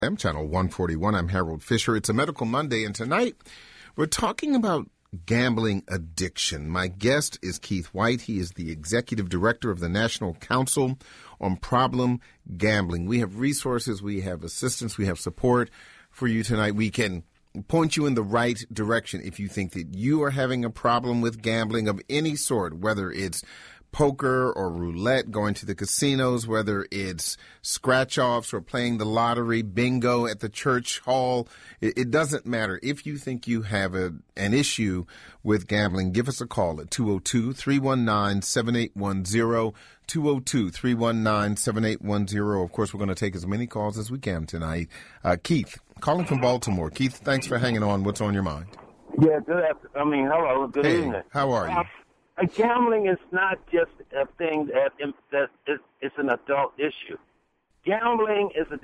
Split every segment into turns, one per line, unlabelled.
I'm Channel 141. I'm Harold Fisher. It's a Medical Monday, and tonight we're talking about gambling addiction. My guest is Keith White. He is the Executive Director of the National Council on Problem Gambling. We have resources, we have assistance, we have support for you tonight. We can point you in the right direction if you think that you are having a problem with gambling of any sort, whether it's poker or roulette, going to the casinos, whether it's scratch-offs or playing the lottery, bingo at the church hall. It doesn't matter. If you think you have an issue with gambling, give us a call at 202-319-7810, 202-319-7810. Of course, we're going to take as many calls as we can tonight. Keith, calling from Baltimore. Keith, thanks for hanging on. What's on your mind?
Yeah, hello, good evening.
How are you?
Gambling is not just a thing that it's an adult issue. Gambling is a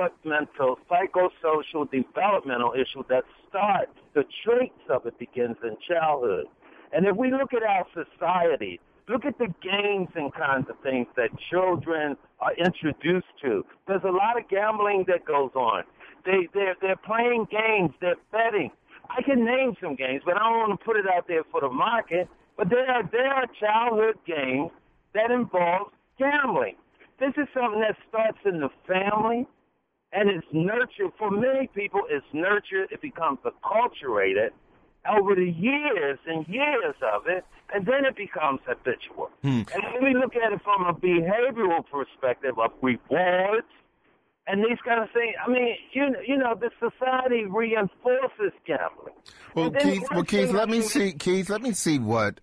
psychosocial developmental issue that starts, the traits of it begins in childhood. And if we look at our society, look at the games and kinds of things that children are introduced to. There's a lot of gambling that goes on. They're playing games, they're betting. I can name some games, but I don't want to put it out there for the market. But there are childhood games that involve gambling. This is something that starts in the family, and it's nurtured. For many people, it's nurtured. It becomes acculturated over the years and years of it, and then it becomes habitual. And when we look at it from a behavioral perspective of rewards and these kind of things, I mean, you know, the society reinforces gambling.
Well, Keith, let me see what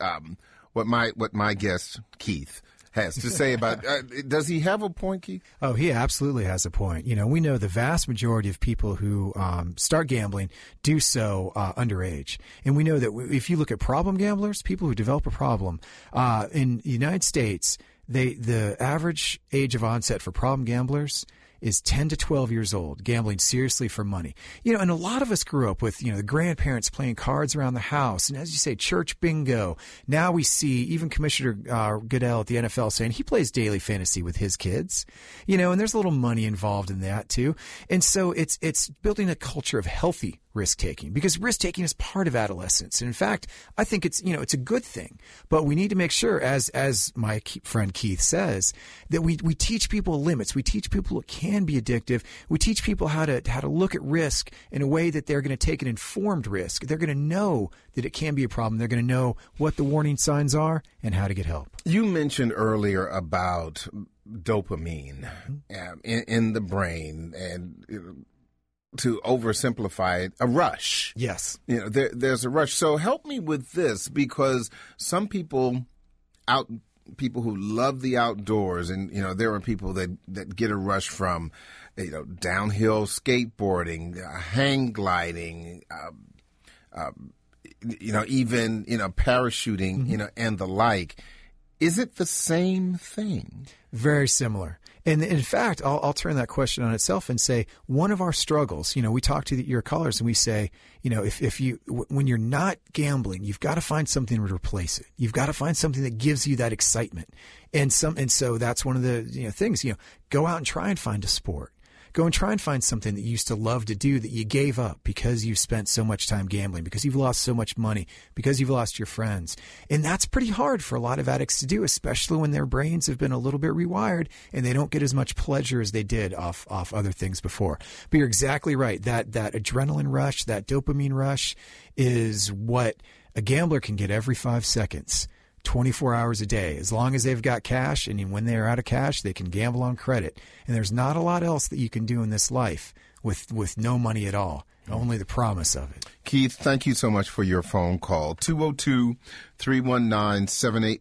my guest Keith has to say about. Does he have a point, Keith?
Oh, he absolutely has a point. You know, we know the vast majority of people who start gambling do so underage, and we know that if you look at problem gamblers, people who develop a problem in the United States, the average age of onset for problem gamblers is 10 to 12 years old, gambling seriously for money. You know, and a lot of us grew up with, you know, the grandparents playing cards around the house. And as you say, church bingo. Now we see even Commissioner Goodell at the NFL saying he plays daily fantasy with his kids, you know, and there's a little money involved in that too. And so it's building a culture of healthy risk-taking, because risk-taking is part of adolescence. And in fact, I think it's a good thing. But we need to make sure, as my friend Keith says, that we teach people limits. We teach people it can be addictive. We teach people how to look at risk in a way that they're going to take an informed risk. They're going to know that it can be a problem. They're going to know what the warning signs are and how to get help.
You mentioned earlier about dopamine in the brain, and to oversimplify it, a rush.
Yes.
You know, there's a rush. So help me with this, because some people who love the outdoors, and, you know, there are people that get a rush from, you know, downhill skateboarding, hang gliding, you know, even, you know, parachuting, you know, and the like. Is it the same thing?
Very similar. And in fact, I'll turn that question on itself and say, one of our struggles, you know, we talk to your callers and we say, you know, when you're not gambling, you've got to find something to replace it. You've got to find something that gives you that excitement. And so that's one of the, you know, things, you know, go out and try and find a sport. Go and try and find something that you used to love to do that you gave up because you've spent so much time gambling, because you've lost so much money, because you've lost your friends. And that's pretty hard for a lot of addicts to do, especially when their brains have been a little bit rewired and they don't get as much pleasure as they did off other things before. But you're exactly right. That adrenaline rush, that dopamine rush is what a gambler can get every 5 seconds. 24 hours a day, as long as they've got cash, and when they're out of cash, they can gamble on credit. And there's not a lot else that you can do in this life with no money at all, only the promise of it.
Keith, thank you so much for your phone call. 202-319-7810,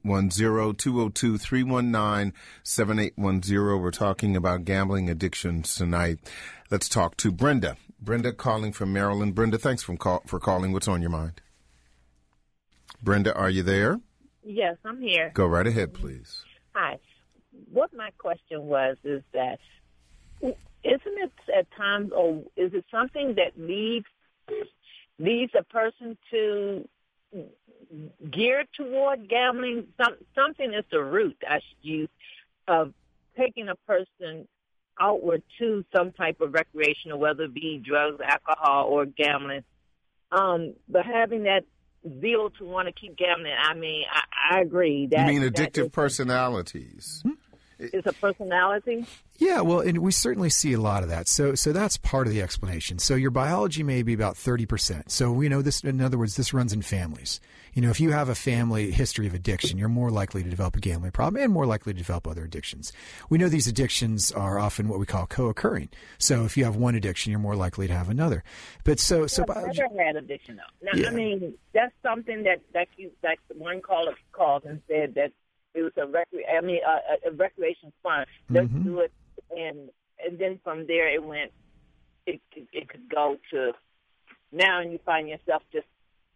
202-319-7810. We're talking about gambling addictions tonight. Let's talk to Brenda. Brenda calling from Maryland. Brenda, thanks for calling. What's on your mind? Brenda, are you there?
Yes, I'm here.
Go right ahead, please.
Hi. What my question was is that, isn't it at times, or is it something that leads a person to gear toward gambling? Something is the root, I should use, of taking a person outward to some type of recreational, whether it be drugs, alcohol, or gambling. But having that zeal to want to keep gambling, I mean, I agree.
You mean addictive personalities?
It's a personality?
Yeah, well, and we certainly see a lot of that. So that's part of the explanation. So your biology may be about 30%. So we know this, in other words, this runs in families. You know, if you have a family history of addiction, you're more likely to develop a gambling problem and more likely to develop other addictions. We know these addictions are often what we call co-occurring. So if you have one addiction, you're more likely to have another. But so
biology. I've never had addiction though. Now, yeah. I mean, that's something that one caller called and said that it was a recreation fund. Let's do it, and then from there it went. It could go to now, and you find yourself just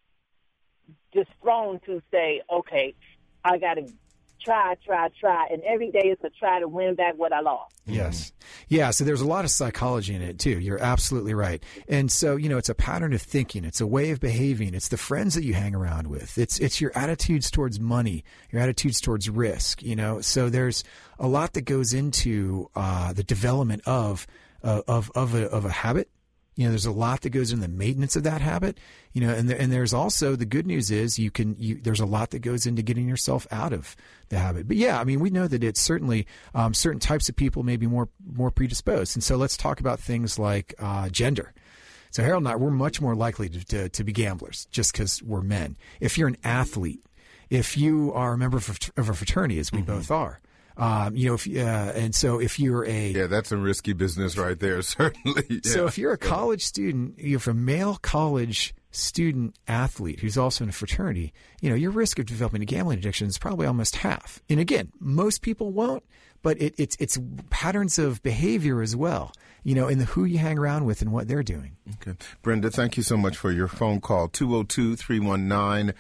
thrown to say, okay, I got to try, and every day is a try to win back what I lost.
Yes. Yeah, so there's a lot of psychology in it, too. You're absolutely right. And so, you know, it's a pattern of thinking. It's a way of behaving. It's the friends that you hang around with. It's your attitudes towards money, your attitudes towards risk, you know. So there's a lot that goes into the development of a habit. You know, there's a lot that goes in the maintenance of that habit, you know, and there's also the good news is there's a lot that goes into getting yourself out of the habit. But yeah, I mean, we know that it's certainly certain types of people may be more predisposed. And so let's talk about things like gender. So Harold and I, we're much more likely to be gamblers just because we're men. If you're an athlete, if you are a member of a fraternity, as we both are, you know, and so if you're
that's a risky business right there, certainly. Yeah.
So if you're a college student, if you're a male college student athlete who's also in a fraternity, you know, your risk of developing a gambling addiction is probably almost half. And again, most people won't, but it's patterns of behavior as well, you know, and who you hang around with and what they're doing.
Okay. Brenda, thank you so much for your phone call. 202-319-7810,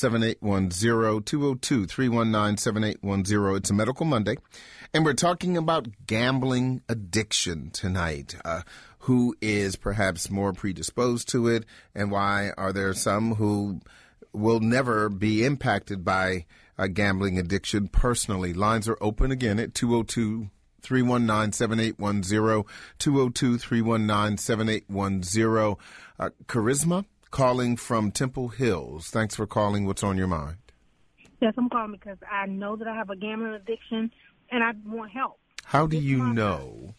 202-319-7810. It's a Medical Monday, and we're talking about gambling addiction tonight. Who is perhaps more predisposed to it, and why are there some who will never be impacted by a gambling addiction personally? Lines are open again at 202-319-7810, 202-319-7810. Charisma calling from Temple Hills. Thanks for calling. What's on your mind?
Yes, I'm calling because I know that I have a gambling addiction, and I want help.
How do you know?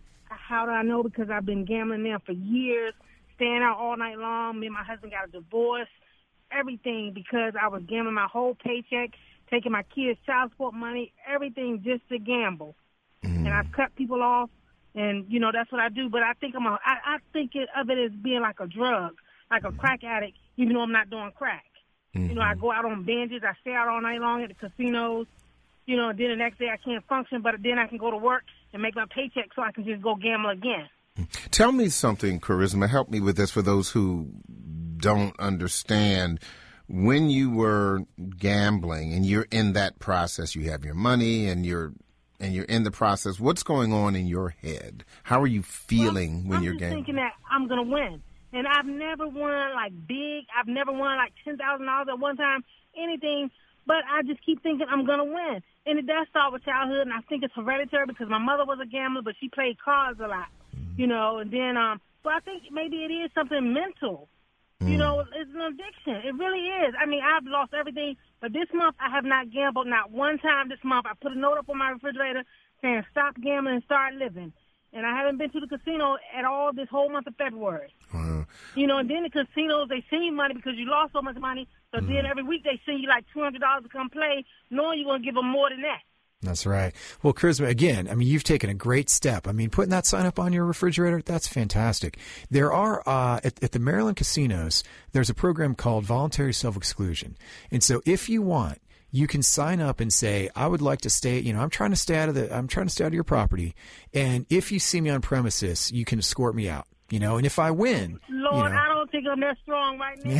How do I know? Because I've been gambling now for years, staying out all night long. Me and my husband got a divorce, everything because I was gambling my whole paycheck, taking my kids' child support money, everything just to gamble. And I've cut people off, and, you know, that's what I do. But I think I think of it as being like a drug, like a crack addict, even though I'm not doing crack. You know, I go out on binges. I stay out all night long at the casinos, you know, and then the next day I can't function, but then I can go to work and make my paycheck so I can just go gamble again.
Tell me something, Charisma. Help me with this for those who don't understand. When you were gambling and you're in that process, you have your money and you're in the process, what's going on in your head? How are you feeling when you're gambling?
I'm thinking that I'm going to win. And I've never won, like, big. I've never won, like, $10,000 at one time, anything. But I just keep thinking I'm going to win. And it does start with childhood, and I think it's hereditary because my mother was a gambler, but she played cards a lot, you know. And then, so I think maybe it is something mental. You know, it's an addiction. It really is. I mean, I've lost everything, but this month I have not gambled not one time this month. I put a note up on my refrigerator saying stop gambling and start living. And I haven't been to the casino at all this whole month of February. You know, and then the casinos, they send you money because you lost so much money. So then every week they send you like $200 to come play, knowing you're going to give them more than that.
That's right. Well, Charisma, again, I mean, you've taken a great step. I mean, putting that sign up on your refrigerator, that's fantastic. There are, at the Maryland casinos, there's a program called Voluntary Self-Exclusion. And so if you want, you can sign up and say, I would like to stay, you know, I'm trying to stay out of your property. And if you see me on premises, you can escort me out. You know, and if I win,
Lord,
you know,
I don't think I'm that strong right now.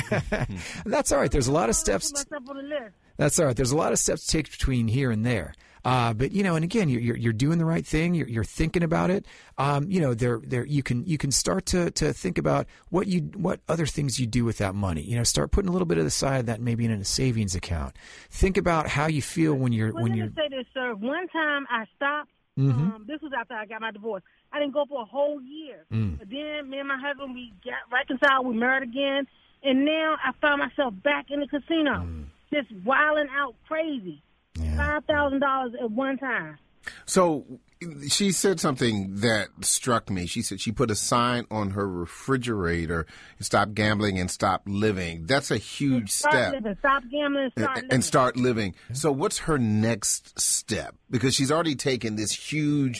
That's all right. There's a lot of steps. That's all right. There's a lot of steps to take between here and there. But you know, and again, you're doing the right thing. You're thinking about it. You know, you can start to think about what other things you do with that money. You know, start putting a little bit of the side of that maybe in a savings account. Think about how you feel when you're.
Let me say this, sir. One time I stopped This was after I got my divorce. I didn't go for a whole year. But then me and my husband, we got reconciled. We married again. And now I found myself back in the casino, just wilding out crazy. Yeah. $5,000 at one time.
So she said something that struck me. She said she put a sign on her refrigerator, stop gambling and stop living. That's a huge step.
Living. Stop gambling
and start living. So what's her next step? Because she's already taken this huge,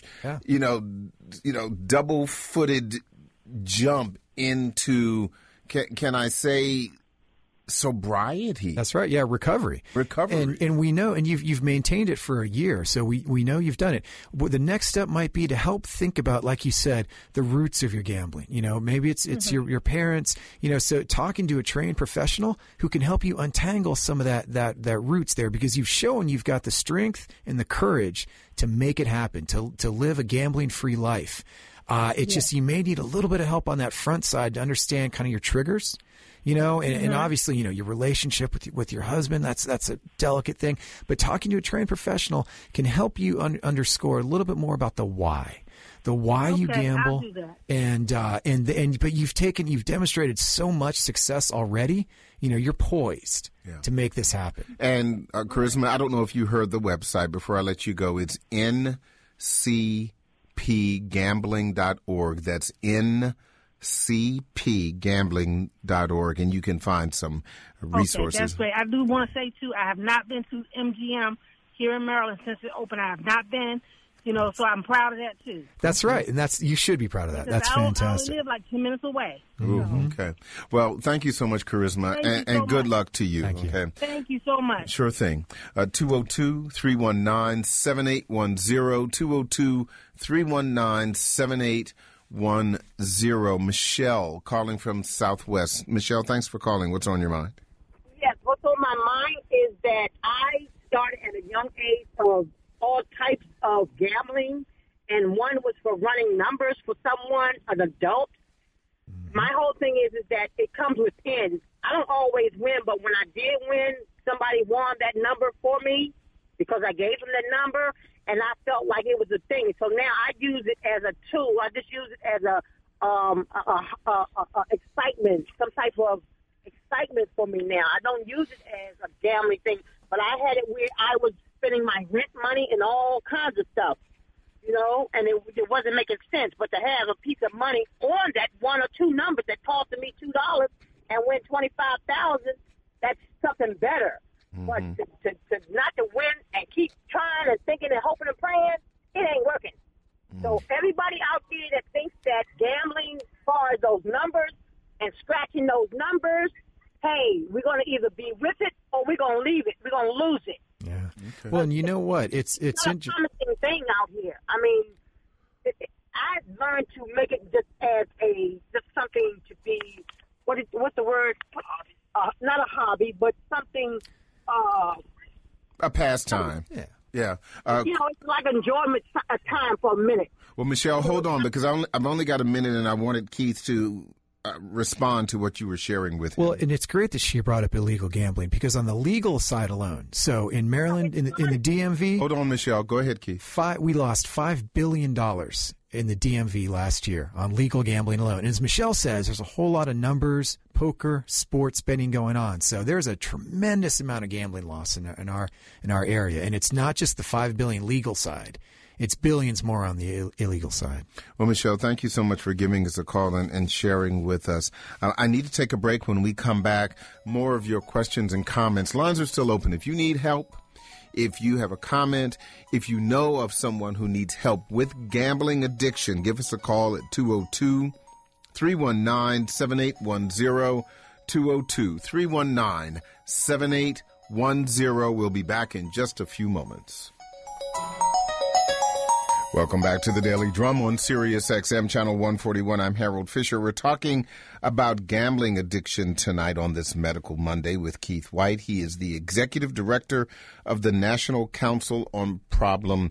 double-footed jump into, can I say, sobriety.
That's right. Yeah, recovery. And we know, and you've maintained it for a year, so we know you've done it. Well, the next step might be to help think about, like you said, the roots of your gambling. Maybe it's your parents. So talking to a trained professional who can help you untangle some of that roots there, because you've shown you've got the strength and the courage to make it happen, to live a gambling-free life. Just you may need a little bit of help on that front side to understand kind of your triggers. And obviously, your relationship with your husband, that's a delicate thing. But talking to a trained professional can help you underscore a little bit more about the why. The why you gamble.
I'll do that.
But you've demonstrated so much success already. You're poised to make this happen.
And Charisma, I don't know if you heard the website before I let you go. It's ncpgambling.org. That's ncpgambling.org, and you can find some resources.
Okay, that's great. I do want to say, too, I have not been to MGM here in Maryland since it opened. I have not been, so I'm proud of that, too.
That's right, and you should be proud of that. That's fantastic.
I live like 10 minutes away.
Ooh, okay. Well, thank you so much, Charisma, and good luck to you.
Thank you.
Okay.
Thank you so much.
Sure thing. 202-319-7810, 202-319-7810. Michelle calling from Southwest. Michelle, thanks for calling. What's on your mind?
Yes, what's on my mind is that I started at a young age of all types of gambling, and one was for running numbers for someone, an adult. My whole thing is that it comes within. I don't always win, but when I did win, somebody won that number for me because I gave them that number. And I felt like it was a thing. So now I use it as a tool. I just use it as a excitement, some type of excitement for me now. I don't use it as a gambling thing, but I had it where I was spending my rent money and all kinds of stuff, and it wasn't making sense. But to have a piece of money on that one or two numbers that costed me $2 and win $25,000, that's something better. But to not to win and keep trying and thinking and hoping and praying, it ain't working. So everybody out there that thinks that gambling as far as those numbers and scratching those numbers, hey, we're going to either be with it or we're going to leave it. We're going to lose it.
Yeah. Okay. Well, and you know what? It's
a promising thing out here. I mean, I've learned to make it just as just something to be, what's the word? Not a hobby, but something...
a pastime. Yeah.
It's like enjoyment time for a minute.
Well, Michelle, hold on, because I've only got a minute, and I wanted Keith to respond to what you were sharing with him.
Well, and it's great that she brought up illegal gambling, because on the legal side alone, so in Maryland, in the DMV...
Hold on, Michelle. Go ahead, Keith.
We lost $5 billion in the DMV last year on legal gambling alone. And as Michelle says, there's a whole lot of numbers, poker, sports betting going on. So there's a tremendous amount of gambling loss in our area. And it's not just the $5 billion legal side. It's billions more on the illegal side.
Well, Michelle, thank you so much for giving us a call and sharing with us. I need to take a break. When we come back, more of your questions and comments. Lines are still open. If you need help, if you have a comment, if you know of someone who needs help with gambling addiction, give us a call at 202-319-7810, 202-319-7810. We'll be back in just a few moments. Welcome back to the Daily Drum on Sirius XM Channel 141. I'm Harold Fisher. We're talking about gambling addiction tonight on this Medical Monday with Keith White. He is the Executive Director of the National Council on Problem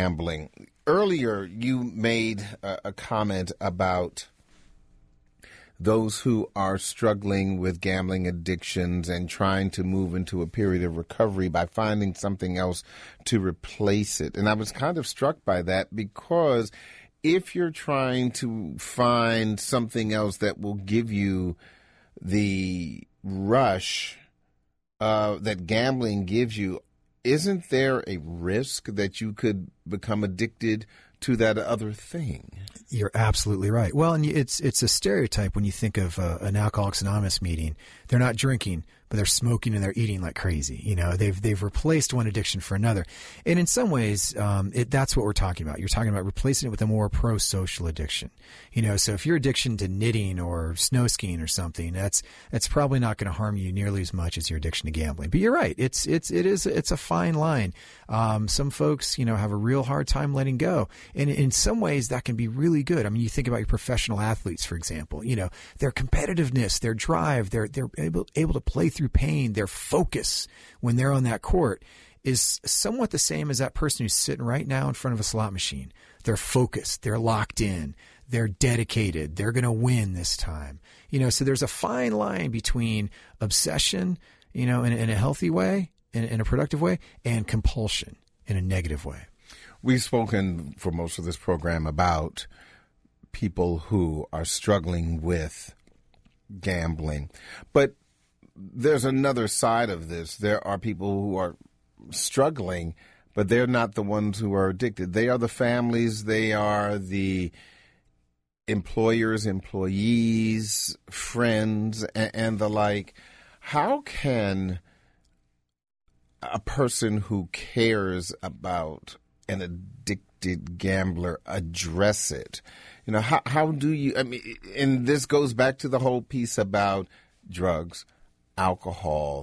Gambling. Earlier, you made a comment about those who are struggling with gambling addictions and trying to move into a period of recovery by finding something else to replace it. And I was kind of struck by that, because if you're trying to find something else that will give you the rush that gambling gives you, isn't there a risk that you could become addicted to that other thing?
You're absolutely right. Well, and it's a stereotype when you think of an Alcoholics Anonymous meeting. They're not drinking, but they're smoking and they're eating like crazy. You know, they've replaced one addiction for another. And in some ways, that's what we're talking about. You're talking about replacing it with a more pro-social addiction. You know, so if your addiction to knitting or snow skiing or something, that's probably not going to harm you nearly as much as your addiction to gambling. But you're right. It's a fine line. Some folks, you know, have a real hard time letting go. And in some ways that can be really good. I mean, you think about your professional athletes, for example, you know, their competitiveness, their drive, they're able to play through pain, their focus when they're on that court is somewhat the same as that person who's sitting right now in front of a slot machine. They're focused, they're locked in, they're dedicated, they're going to win this time. You know, so there's a fine line between obsession, you know, in a healthy way, in a productive way, and compulsion in a negative way.
We've spoken for most of this program about people who are struggling with gambling, but there's another side of this. There are people who are struggling, but they're not the ones who are addicted. They are the families, they are the employers, employees, friends, and the like. How can a person who cares about an addicted gambler address it? You know, how do you, I mean, and this goes back to the whole piece about drugs, alcohol.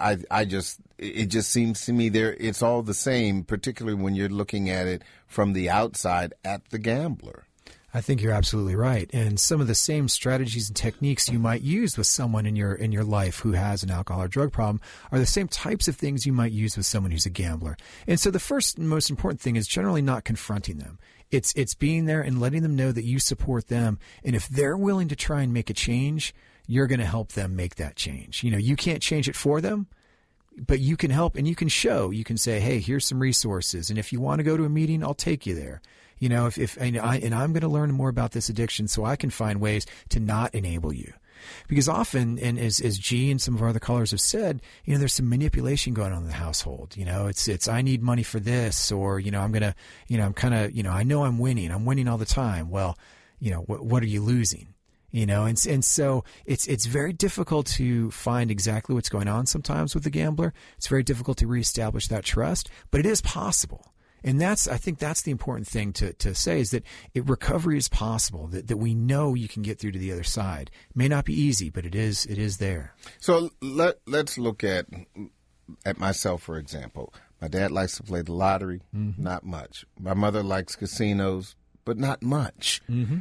It just seems to me it's all the same, particularly when you're looking at it from the outside at the gambler.
I think you're absolutely right. And some of the same strategies and techniques you might use with someone in your life who has an alcohol or drug problem are the same types of things you might use with someone who's a gambler. And so the first and most important thing is generally not confronting them. It's being there and letting them know that you support them. And if they're willing to try and make a change, you're going to help them make that change. You know, you can't change it for them, but you can help and you can show. You can say, hey, here's some resources. And if you want to go to a meeting, I'll take you there. You know, and I'm going to learn more about this addiction so I can find ways to not enable you. Because often, and as G and some of our other callers have said, you know, there's some manipulation going on in the household. You know, it's I need money for this, or, you know, I'm kind of, I know I'm winning all the time. Well, you know, what are you losing? You know, and so it's very difficult to find exactly what's going on sometimes with the gambler. It's very difficult to reestablish that trust, but it is possible. And I think that's the important thing to say, is that recovery is possible, that we know you can get through to the other side. It may not be easy, but it is there.
So let's look at myself, for example. My dad likes to play the lottery, not much. My mother likes casinos, but not much. Mm-hmm.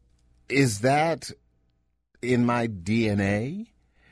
Is that in my DNA?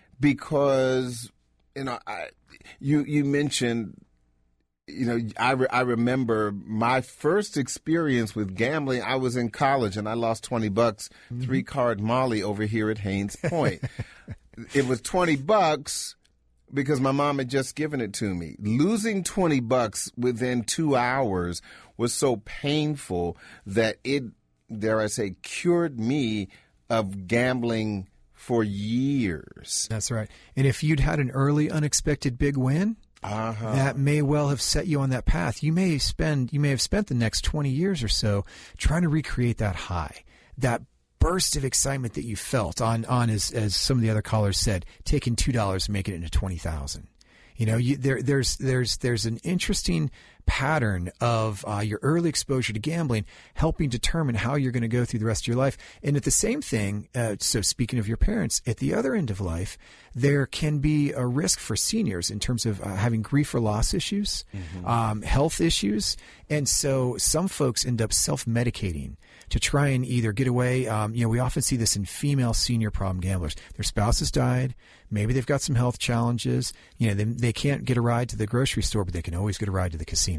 Because, you know, you mentioned, you know, I remember my first experience with gambling. I was in college and I lost $20, 3-card Molly over here at Haynes Point. It was $20 because my mom had just given it to me. Losing $20 within 2 hours was so painful that it, dare I say, cured me of gambling for years.
That's right. And if you'd had an early unexpected big win, that may well have set you on that path. You may have spent the next 20 years or so trying to recreate that high, that burst of excitement that you felt on as some of the other callers said, taking $2 and making it into 20,000. You know, there's an interesting pattern of your early exposure to gambling helping determine how you're going to go through the rest of your life. And at the same thing, so speaking of your parents, at the other end of life, there can be a risk for seniors in terms of having grief or loss issues, health issues. And so some folks end up self-medicating to try and either get away. We often see this in female senior problem gamblers. Their spouse has died. Maybe they've got some health challenges. You know, they can't get a ride to the grocery store, but they can always get a ride to the casino.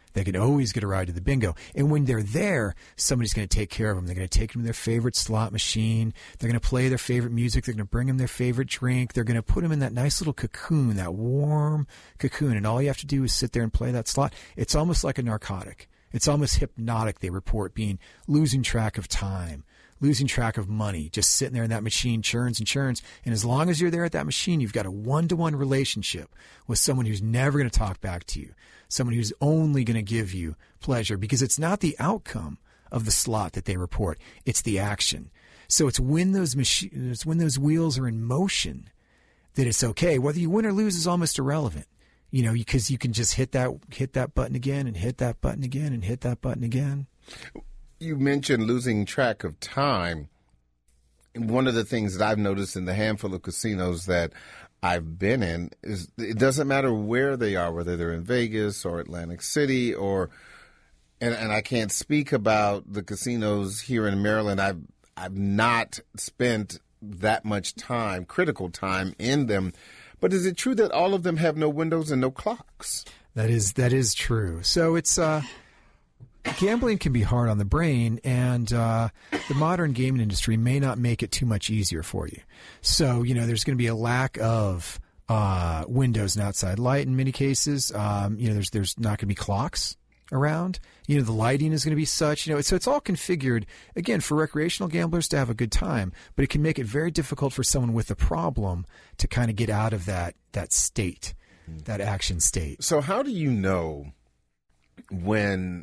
They can always get a ride to the bingo. And when they're there, somebody's going to take care of them. They're going to take them to their favorite slot machine. They're going to play their favorite music. They're going to bring them their favorite drink. They're going to put them in that nice little cocoon, that warm cocoon. And all you have to do is sit there and play that slot. It's almost like a narcotic. It's almost hypnotic, they report, losing track of time, losing track of money, just sitting there in that machine, churns and churns. And as long as you're there at that machine, you've got a one-to-one relationship with someone who's never going to talk back to you, someone who's only going to give you pleasure, because it's not the outcome of the slot that they report, it's the action. So it's when those wheels are in motion that it's okay. Whether you win or lose is almost irrelevant. Because you can just hit that button again and hit that button again and hit that button again.
You mentioned losing track of time. One of the things that I've noticed in the handful of casinos that I've been in is it doesn't matter where they are, whether they're in Vegas or Atlantic City and I can't speak about the casinos here in Maryland. I've not spent that much time, critical time in them. But is it true that all of them have no windows and no clocks?
That is true. So it's gambling can be hard on the brain, and the modern gaming industry may not make it too much easier for you. So there's going to be a lack of windows and outside light in many cases. There's not going to be clocks around. The lighting is going to be such, so it's all configured, again, for recreational gamblers to have a good time, but it can make it very difficult for someone with a problem to kind of get out of that state, that action state.
So how do you know when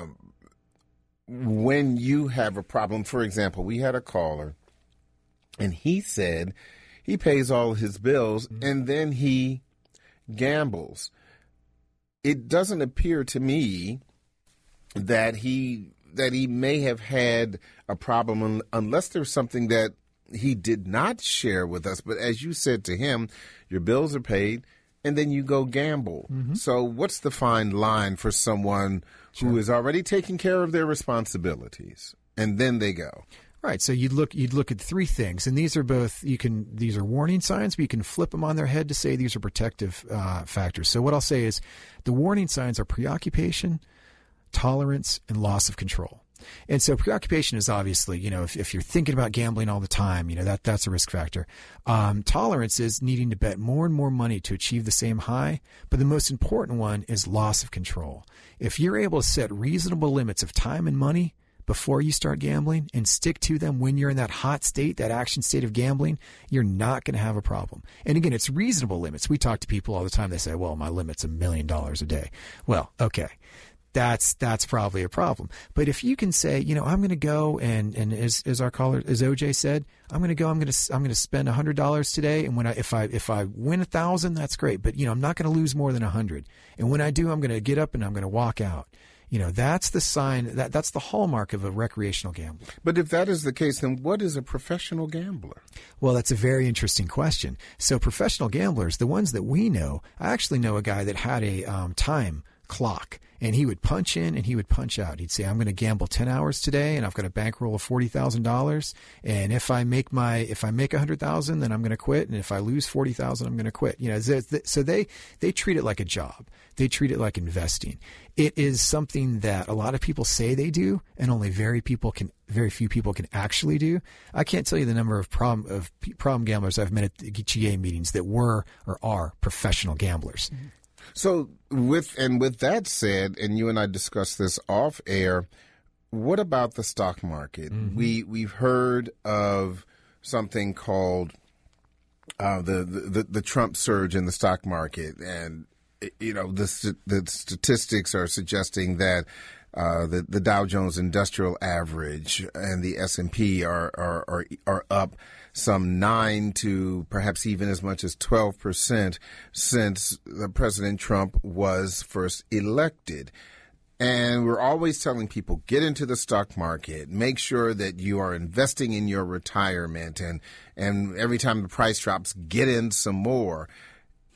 you have a problem? For example, we had a caller, and he said he pays all his bills, and then he gambles. It doesn't appear to me that he may have had a problem unless there's something that he did not share with us. But as you said to him, your bills are paid, and then you go gamble. Mm-hmm. So what's the fine line for someone who is already taking care of their responsibilities, and then they go?
Right. So you'd look at three things, and these are warning signs, but you can flip them on their head to say these are protective factors. So what I'll say is the warning signs are preoccupation, tolerance, and loss of control. And so preoccupation is obviously, if you're thinking about gambling all the time, that's a risk factor. Tolerance is needing to bet more and more money to achieve the same high. But the most important one is loss of control. If you're able to set reasonable limits of time and money before you start gambling and stick to them when you're in that hot state, that action state of gambling, you're not going to have a problem. And again, it's reasonable limits. We talk to people all the time. They say, well, my limit's $1 million a day. Well, okay. That's probably a problem. But if you can say, I'm going to go and as our caller, as OJ said, I'm going to spend $100 today. And if I win 1,000, that's great. But, I'm not going to lose more than 100. And when I do, I'm going to get up and I'm going to walk out. That's the sign, that's the hallmark of a recreational gambler.
But if that is the case, then what is a professional gambler?
Well, that's a very interesting question. So professional gamblers, the ones that we know, I actually know a guy that had a time clock. And he would punch in and he would punch out. He'd say, I'm going to gamble 10 hours today and I've got a bankroll of $40,000. And if I make 100,000, then I'm going to quit. And if I lose 40,000, I'm going to quit. So they treat it like a job. They treat it like investing. It is something that a lot of people say they do and only very few people can actually do. I can't tell you the number of problem gamblers I've met at the GA meetings that were or are professional gamblers. Mm-hmm.
So with that said, and you and I discussed this off air, what about the stock market? Mm-hmm. We've heard of something called the Trump surge in the stock market, and the statistics are suggesting that the Dow Jones Industrial Average and the S&P are up some 9 to perhaps even as much as 12% since President Trump was first elected. And we're always telling people, get into the stock market, make sure that you are investing in your retirement, and every time the price drops, get in some more.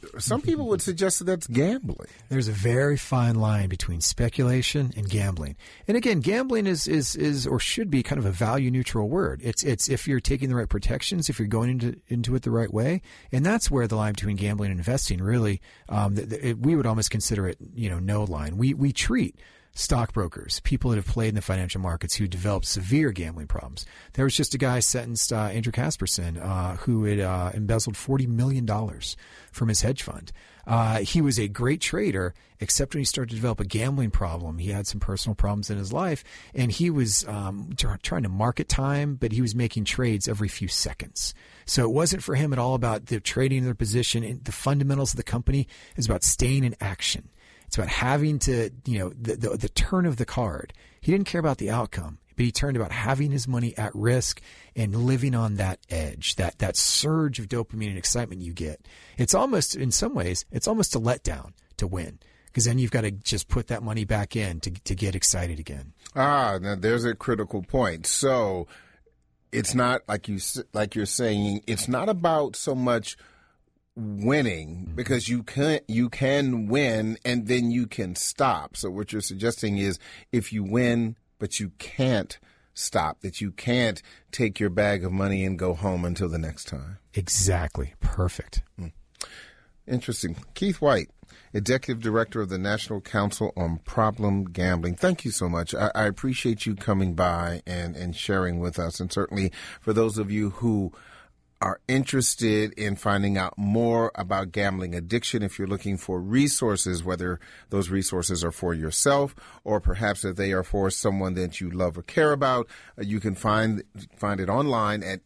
some people would suggest that that's gambling.
There's a very fine line between speculation and gambling. And again, gambling is or should be kind of a value neutral word. It's if you're taking the right protections, if you're going into it the right way, and that's where the line between gambling and investing really, we would almost consider it, no line. We treat stockbrokers, people that have played in the financial markets who developed severe gambling problems. There was just a guy sentenced, Andrew Casperson, who had embezzled $40 million from his hedge fund. He was a great trader, except when he started to develop a gambling problem. He had some personal problems in his life, and he was trying to market time, but he was making trades every few seconds. So it wasn't for him at all about the trading their position. The fundamentals of the company. It was about staying in action. It's about having to, the turn of the card. He didn't care about the outcome, but he turned about having his money at risk and living on that edge, that surge of dopamine and excitement you get. It's almost, in some ways, it's almost a letdown to win, because then you've got to just put that money back in to get excited again.
Now there's a critical point. So it's not like you're saying, it's not about so much winning, because you can win and then you can stop. So what you're suggesting is, if you win but you can't stop, that you can't take your bag of money and go home until the next time.
Exactly. Perfect.
Interesting. Keith White, Executive Director of the National Council on Problem Gambling. Thank you so much. I appreciate you coming by and sharing with us. And certainly for those of you who are interested in finding out more about gambling addiction, if you're looking for resources, whether those resources are for yourself or perhaps that they are for someone that you love or care about, you can find it online at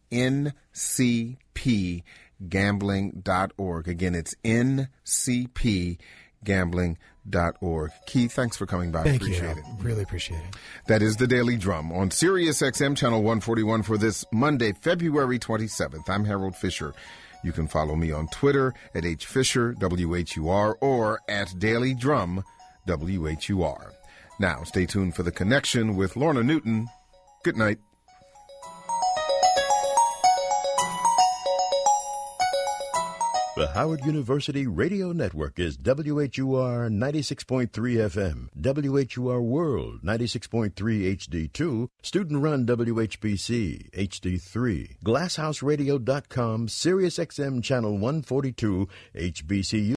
ncpgambling.org. Again, it's ncpgambling.org. Keith, thanks for coming by.
Thank
appreciate
you.
it.
Really appreciate it.
That is the Daily Drum on Sirius XM Channel 141 for this Monday, February 27th. I'm Harold Fisher. You can follow me on Twitter at HFisher, WHUR, or at Daily Drum, WHUR. Now, stay tuned for The Connection with Lorna Newton. Good night.
The Howard University Radio Network is WHUR 96.3 FM, WHUR World 96.3 HD2, student-run WHBC HD3, GlassHouseRadio.com, SiriusXM Channel 142, HBCU.